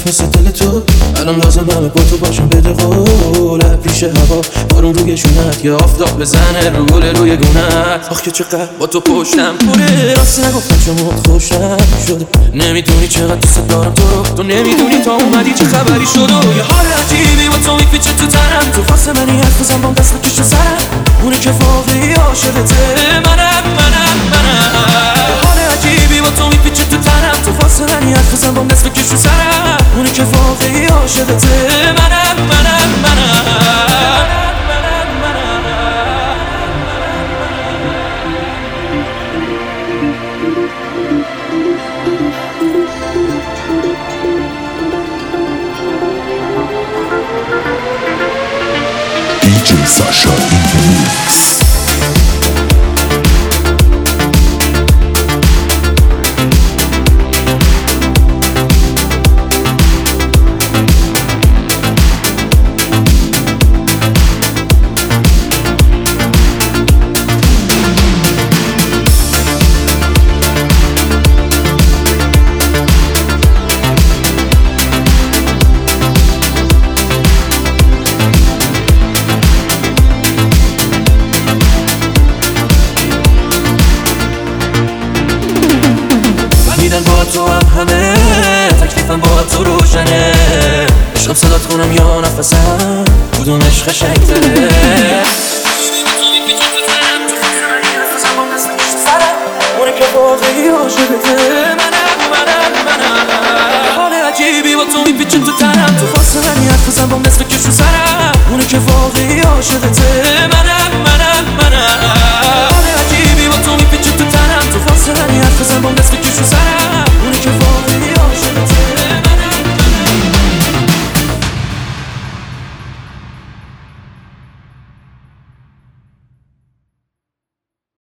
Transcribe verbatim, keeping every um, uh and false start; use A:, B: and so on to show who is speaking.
A: ضعیف مثل دل تو، الان لازم همه با تو باشم بده قوله. پیش هوا بارون روی شونت، یه آفتاب بزنه رو گل روی گونت. آخ که چقدر با تو پشتم پره، راستی نگفتم چمون خوشم شده. نمیدونی چقدر دوست دارم تو رو، تو نمیدونی تا اومدی چه خبری شد. و یه حال عجیبی با تو میپیچه تو تنم، تو واسه منی حرف بزن بام دست بکش تو سرم. اونه که واقعی عاشقته منم منم منم. یه حال عجیبی با تو میپیچه تو تنم، تو واسه منی حرف بزن بام دست بکش تو سرم. اونه که واقعی عاشقته منم منم منم.
B: دی جی Sasha in the mix.
A: با تو هم همه تکلیفم با تو روشنه. عشقم صدات کنم یا نفسم، کدومش قشنگ‌تره؟ اونه که واقعی عاشقته منم منم منم. حال عجیبی با تو میپیچه تو تنم، تو واسه منی حرف بزن بام دست بکش رو سرم. اونه که واقعی عاشقته